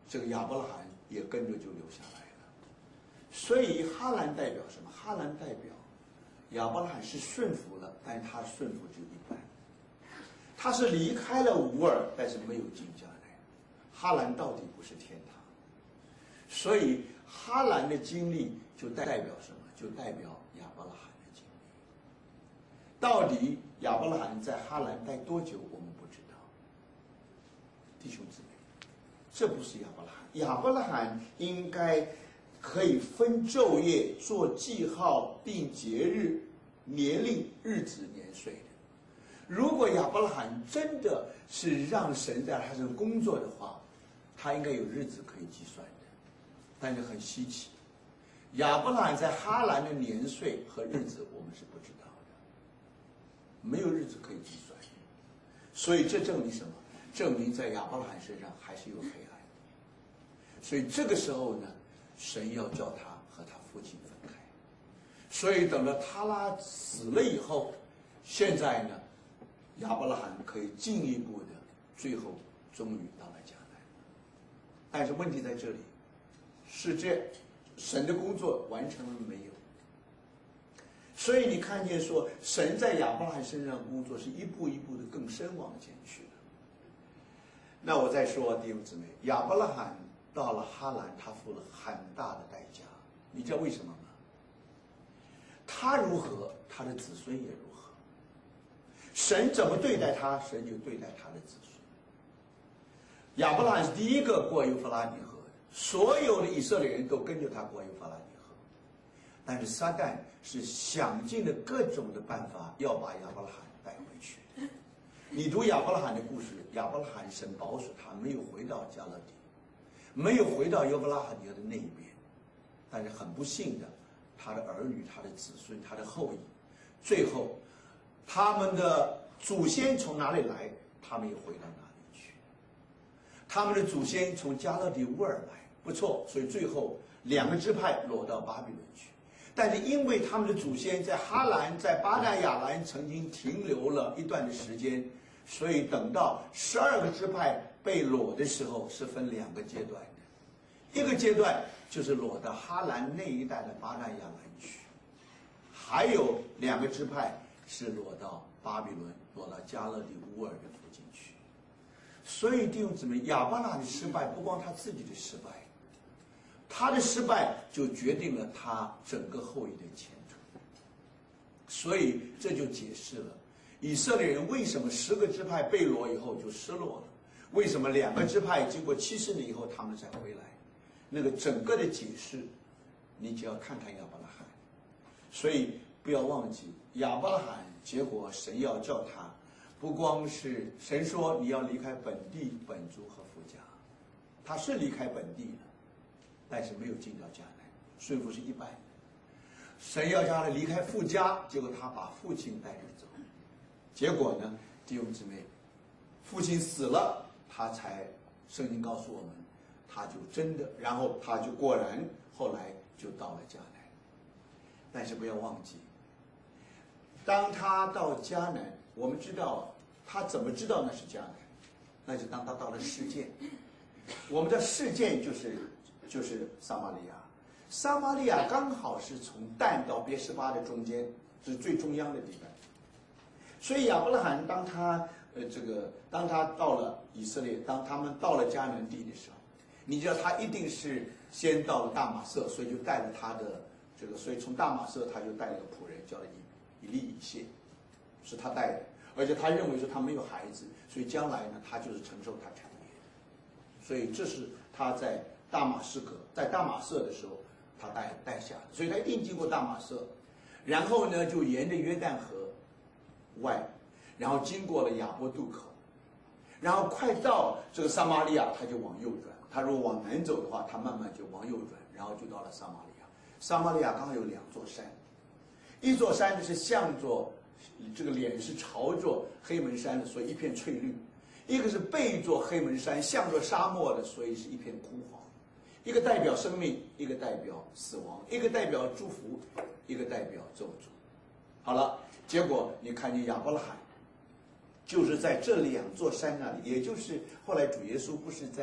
这个亚伯拉罕也跟着就留下来了。所以哈兰代表什么？哈兰代表亚伯拉罕是顺服了，但是他顺服只有一半。他是离开了乌尔，但是没有进迦南。哈兰到底不是天堂，所以哈兰的经历就代表什么？就代表亚伯拉罕的经历。到底亚伯拉罕在哈兰待多久，我们不知道。弟兄姊妹，这不是亚伯拉罕。亚伯拉罕应该可以分昼夜、做记号、定节日、年龄、日子、年岁的。如果亚伯拉罕真的是让神在他身上工作的话，他应该有日子可以计算的。但是很稀奇，亚伯拉罕在哈兰的年岁和日子我们是不知道的，没有日子可以计算。所以这证明什么？证明在亚伯拉罕身上还是有黑暗。所以这个时候呢，神要叫他和他父亲分开。所以等到他拉死了以后，现在呢，亚伯拉罕可以进一步的，最后终于到了迦南。但是问题在这里，是这神的工作完成了没有？所以你看见说，神在亚伯拉罕身上工作是一步一步的更深往前去的。那我再说，弟兄姊妹，亚伯拉罕到了哈兰，他付了很大的代价。你知道为什么吗？他如何，他的子孙也如何。神怎么对待他，神就对待他的子孙。亚伯拉罕是第一个过幼发拉底河的，所有的以色列人都跟着他过幼发拉底河。但是撒旦是想尽了各种的办法，要把亚伯拉罕带回去。你读亚伯拉罕的故事，亚伯拉罕神保守他没有回到迦勒底，没有回到幼发拉底河的那一边。但是很不幸的，他的儿女、他的子孙、他的后裔，最后他们的祖先从哪里来，他们又回到哪里去。他们的祖先从迦勒底乌尔来，不错，所以最后2个支派落到巴比伦去。但是因为他们的祖先在哈兰、在巴旦亚兰曾经停留了一段的时间，所以等到12个支派被掳的时候，是分2个阶段的。一个阶段就是掳到哈兰那一带的巴旦亚兰去，还有2个支派是掳到巴比伦，掳到迦勒底乌尔的附近去。所以弟兄姊妹，亚伯拉罕的失败不光他自己的失败，他的失败就决定了他整个后裔的前途。所以这就解释了以色列人为什么10个支派被掳以后就失落了，为什么2个支派经过70年以后他们才回来。那个整个的解释，你只要看看亚伯拉罕。所以不要忘记，亚伯拉罕结果神要叫他，不光是神说你要离开本地、本族和父家，他是离开本地了，但是没有进到迦南，顺服是一半。神要叫他离开父家，结果他把父亲带着走。结果呢，弟兄姊妹，父亲死了，他才圣经告诉我们，他就真的，然后他就果然后来就到了迦南。但是不要忘记，当他到迦南，我们知道他怎么知道那是迦南？那就当他到了示剑。我们的示剑就是撒玛利亚，撒玛利亚刚好是从但到别是巴的中间，是最中央的地方。所以亚伯拉罕当他到了以色列，当他们到了迦南地的时候，你知道他一定是先到了大马色，所以就带了他的所以从大马色他就带了个仆人叫了以利以谢，是他带的，而且他认为说他没有孩子，所以将来呢他就是承受他产业的，所以这是他在大马士革在大马色的时候他带下的，所以他一定经过大马色，然后呢就沿着约旦河外，然后经过了雅波渡口，然后快到这个撒玛利亚他就往右转，他如果往南走的话他慢慢就往右转，然后就到了撒玛利亚。撒玛利亚刚好有2座山，一座山呢是向着这个脸是朝着黑门山的，所以一片翠绿；一个是背着黑门山向着沙漠的，所以是一片枯黄。一个代表生命，一个代表死亡，一个代表祝福，一个代表咒诅。好了，结果你看见亚伯拉罕就是在这2座山那里，也就是后来主耶稣不是在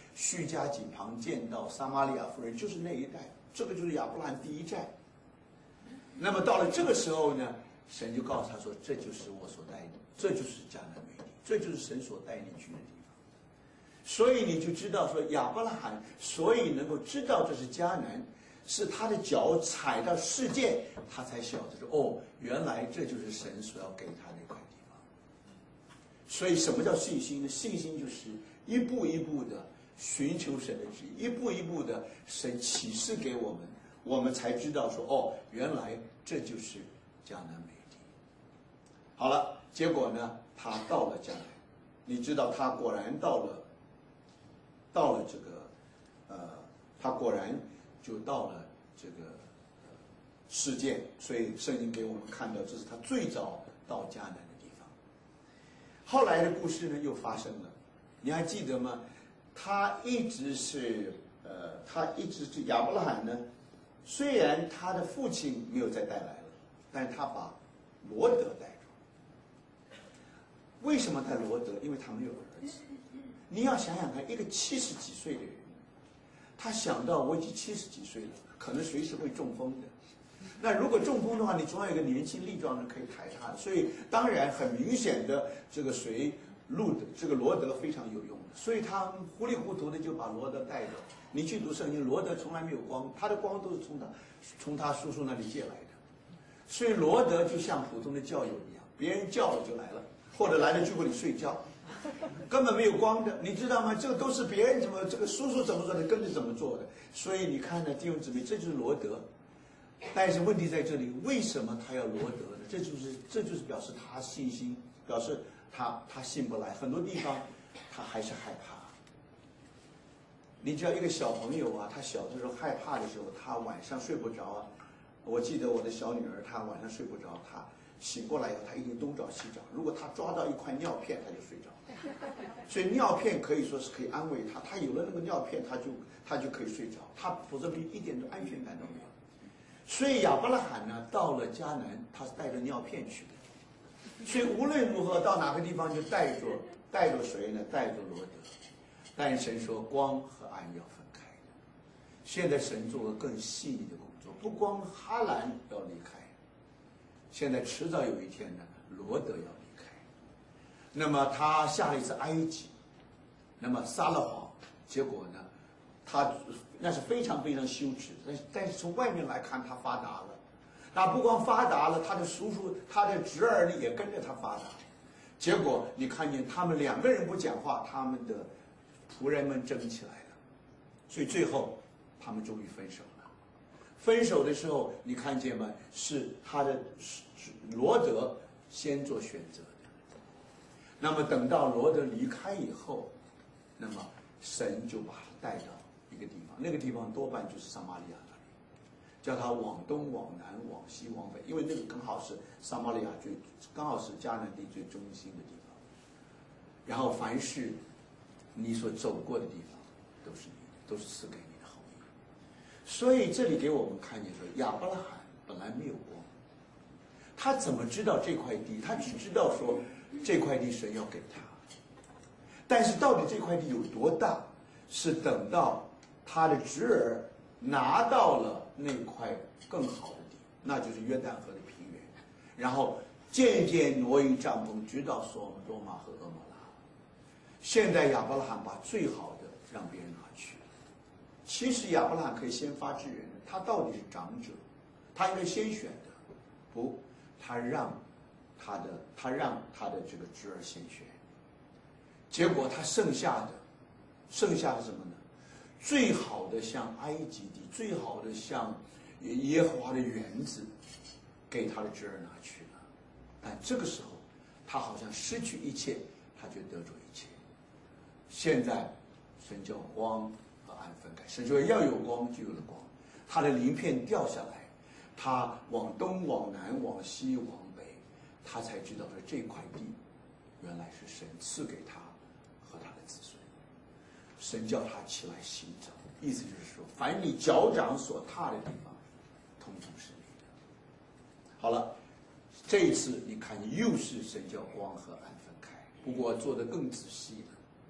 叙加井旁见到撒玛利亚妇人，就是那一带，这个就是亚伯拉罕第一站。那么到了这个时候呢，神就告诉他说：“这就是我所带你，这就是迦南美地，这就是神所带你去的地方。”所以你就知道说，亚伯拉罕所以能够知道这是迦南，是他的脚踩到世界，他才晓得说：“哦，原来这就是神所要给他的一块地方。”所以什么叫信心呢？信心就是一步一步的寻求神的旨意，一步一步的神启示给我们，我们才知道说：“哦，原来这就是迦南美地。”好了，结果呢，他到了迦南，你知道他果然到了这个，他果然就到了这个世界，所以圣经给我们看到，这是他最早到迦南的地方。后来的故事呢，又发生了，你还记得吗？他一直是亚伯拉罕呢，虽然他的父亲没有再带来了，但是他把罗德带着。为什么带罗德？因为他没有儿子。你要想想看，一个70几岁的人，他想到我已经70几岁了，可能随时会中风的。那如果中风的话，你总要有一个年轻力壮的可以抬他。所以当然很明显的，这个罗德非常有用的，所以他糊里糊涂的就把罗德带着。你去读圣经，罗德从来没有光，他的光都是从他叔叔那里借来的。所以罗德就像普通的教友一样，别人叫了就来了，或者来了聚会里睡觉，根本没有光的，你知道吗？这个都是别人怎么，这个叔叔怎么做的，跟着怎么做的。所以你看呢，弟兄姊妹，这就是罗德。但是问题在这里，为什么他要罗德呢？这就是表示他信心，表示他信不来，很多地方他还是害怕。你知道一个小朋友啊，他小的时候害怕的时候，他晚上睡不着啊。我记得我的小女儿，她晚上睡不着，她醒过来以后，她一定东找西找。如果她抓到一块尿片，她就睡着。所以尿片可以说是可以安慰她，她有了那个尿片，她就可以睡着，她否则一点安全感都没有。所以亚伯拉罕呢，到了迦南，他是带着尿片去的。所以无论如何到哪个地方就带着谁呢？带着罗德。但是神说光和暗要分开的。现在神做了更细腻的工作，不光哈兰要离开，现在迟早有一天呢，罗德要离开。那么他下了一次埃及，那么撒了谎，结果呢，他那是非常非常羞耻，但是从外面来看他发达了。那不光发达了，他的叔叔他的侄儿呢也跟着他发达。结果你看见他们2个人不讲话，他们的仆人们争起来了，所以最后他们终于分手了。分手的时候你看见吗？是他的罗德先做选择的。那么等到罗德离开以后，那么神就把他带到一个地方，那个地方多半就是撒玛利亚那里，叫他往东往南往西往北，因为那个刚好是撒玛利亚刚好是迦南地最中心的地方。然后凡是你所走过的地方都是你的，都是赐给你的后裔。所以这里给我们看见说，亚伯拉罕本来没有光，他怎么知道这块地？他只知道说这块地神要给他，但是到底这块地有多大，是等到他的侄儿拿到了那块更好的地，那就是约旦河的平原，然后渐渐挪移帐篷，直到索多玛和蛾摩拉。现在亚伯拉罕把最好的让别人拿去了。其实亚伯拉罕可以先发制人的，他到底是长者，他应该先选的，不，他让他的这个侄儿先选。结果他剩下的什么呢？最好的像埃及地，最好的像耶和华的园子，给他的侄儿拿去了。但这个时候他好像失去一切，他却得着一切。现在神叫光和暗分开，神说要有光就有了光，他的鳞片掉下来，他往东往南往西往北，他才知道说这块地原来是神赐给他和他的子孙。神叫他起来行走，意思就是说凡你脚掌所踏的地方统统是你的。好了，这一次你看又是神叫光和暗分开，不过做得更仔细了。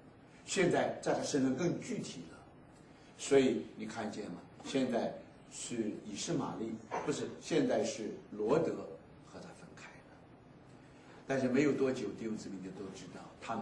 现在在他身上更具体了。所以你看见吗？现在是以实玛利，不是，现在是罗德和他分开了。但是没有多久，弟兄姊妹就都知道，他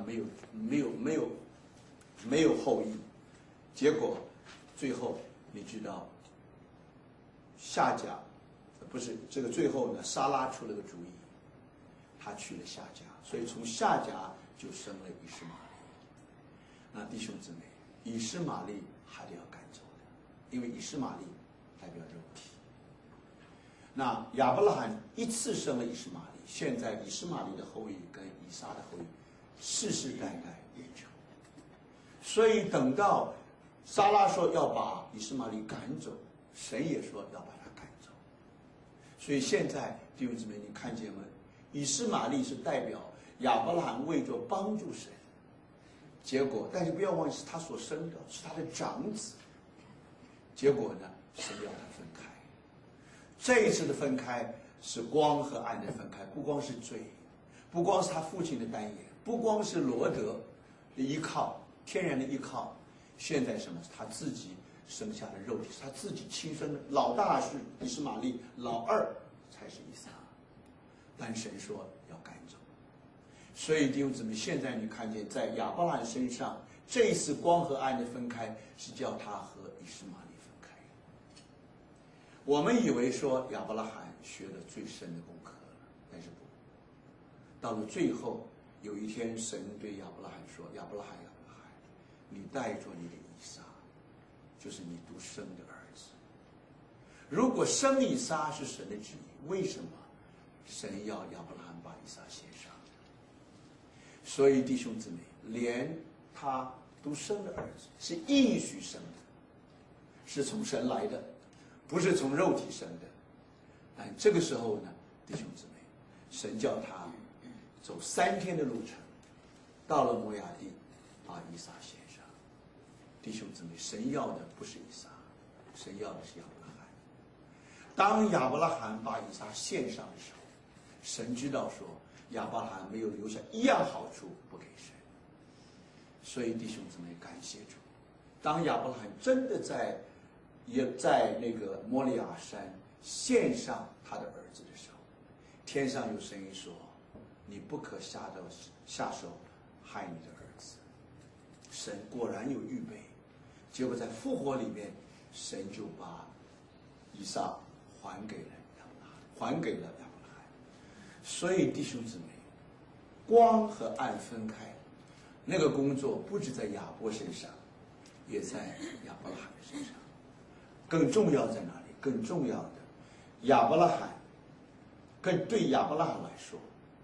没有后裔。结果最后你知道，夏甲不是这个，最后呢，撒拉出了个主意，他娶了夏甲，所以从夏甲就生了以实玛利。那弟兄姊妹，以实玛利还得要赶走的，因为以实玛利代表肉体。那亚伯拉罕一次生了以实玛利，现在以实玛利的后裔跟以撒的后裔世世代代连成。所以等到撒拉说要把以实玛利赶走，神也说要把他赶走。所以现在弟兄姊妹，你看见吗？以实玛利是代表亚伯拉罕为着帮助神，结果但是不要忘记是他所生的，是他的长子。结果呢，神要他分开。这一次的分开是光和暗的分开，不光是罪，不光是他父亲的单眼，不光是罗德的依靠，天然的依靠。现在什么？是他自己生下的肉体，是他自己亲生的。老大是以实玛利，老二才是以撒。但神说要赶走。所以弟兄姊妹，现在你看见在亚伯拉罕身上，这一次光和暗的分开，是叫他和以实玛利分开。我们以为说亚伯拉罕学了最深的功课了，但是不。到了最后，有一天神对亚伯拉罕说：“亚伯拉罕，亚伯拉罕，你带着你的以撒，就是你独生的儿子。如果生以撒是神的旨意，为什么神要亚伯拉罕把以撒献上？所以弟兄姊妹，连他独生的儿子是应许生的，是从神来的，不是从肉体生的。但这个时候呢，弟兄姊妹，神叫他走3天的路程，到了摩亚地，把以撒献上。弟兄姊妹，神要的不是以撒，神要的是亚伯拉罕。当亚伯拉罕把以撒献上的时候，神知道说亚伯拉罕没有留下一样好处不给神。所以弟兄姊妹，感谢主。当亚伯拉罕真的在那个摩利亚山献上他的儿子的时候，天上有声音说：“你不可下手害你的儿子。”神果然有预备，结果在复活里面，神就把以撒还给了亚伯拉罕。所以弟兄姊妹，光和暗分开，那个工作不止在亚伯身上，也在亚伯拉罕的身上。更重要在哪里？更重要的，亚伯拉罕对亚伯拉罕来说，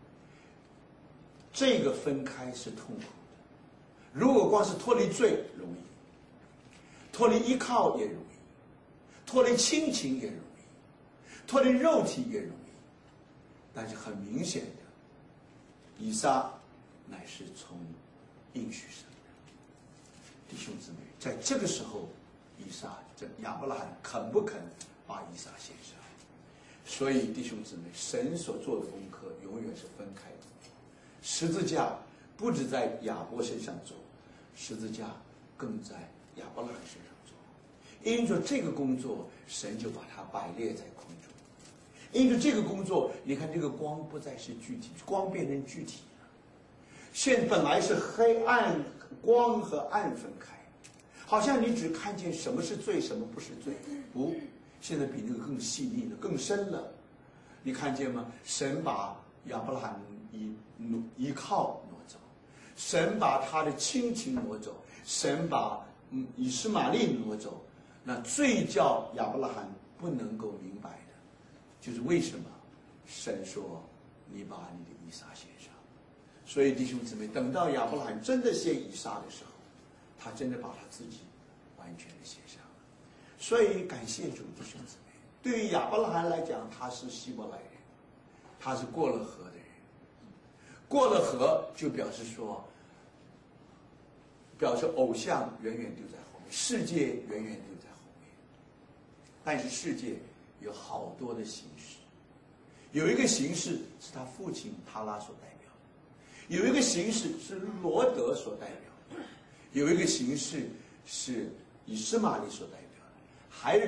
这个分开是痛苦的。如果光是脱离罪容易，脱离依靠也容易，脱离亲情也容易，脱离肉体也容易。但是很明显的，以撒乃是从应许生的。弟兄姊妹，在这个时候，亚伯拉罕肯不肯把以撒献上？所以弟兄姊妹，神所做的功课永远是分开的。十字架不止在亚伯身上做，十字架更在亚伯拉罕身上做。因着这个工作，神就把它摆列在空中。因着这个工作，你看这个光不再是具体，光变成具体了。现本来是黑暗，光和暗分开，好像你只看见什么是罪，什么不是罪。不，现在比那个更细腻了，更深了。你看见吗？神把亚伯拉罕依靠挪走，神把他的亲情挪走，神把以实玛利挪走。那最叫亚伯拉罕不能够明白的，就是为什么神说你把你的以撒献上。所以弟兄姊妹，等到亚伯拉罕真的献以撒的时候，他真的把他自己完全的献上了。所以感谢主，弟兄姊妹，对于亚伯拉罕来讲，他是希伯来人，他是过了河的人。过了河就表示偶像远远丢在后面，世界远远丢在后面。但是世界有好多的形式，有一个形式是他父亲塔拉所代表的，有一个形式是罗德所代表的， 有一个形式是以实玛利所代表的，还有